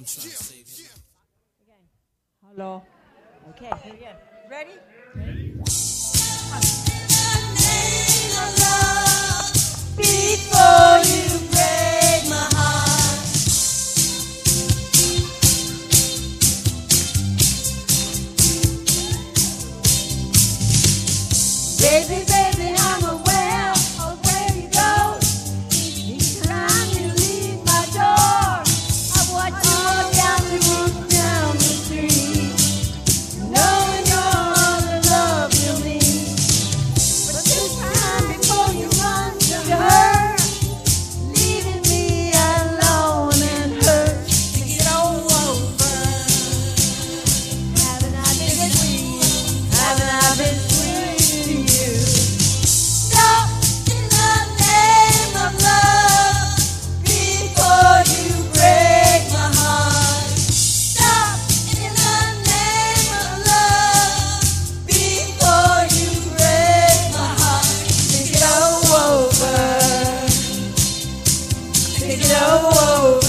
Hello. Okay, here we go. Ready? Before you break my heart, baby, baby, I'm aware of where you go. Each time you leave my door, I watch you walk down the street, knowing you're all the love you need. But this time before you run to her, leaving me alone and hurt. Think it all over. Haven't I been sweet? Haven't I been sweet to you? Stop in the name of love before you break my heart. Stop in the name of love before you break my heart. Think it all over. Think it all over.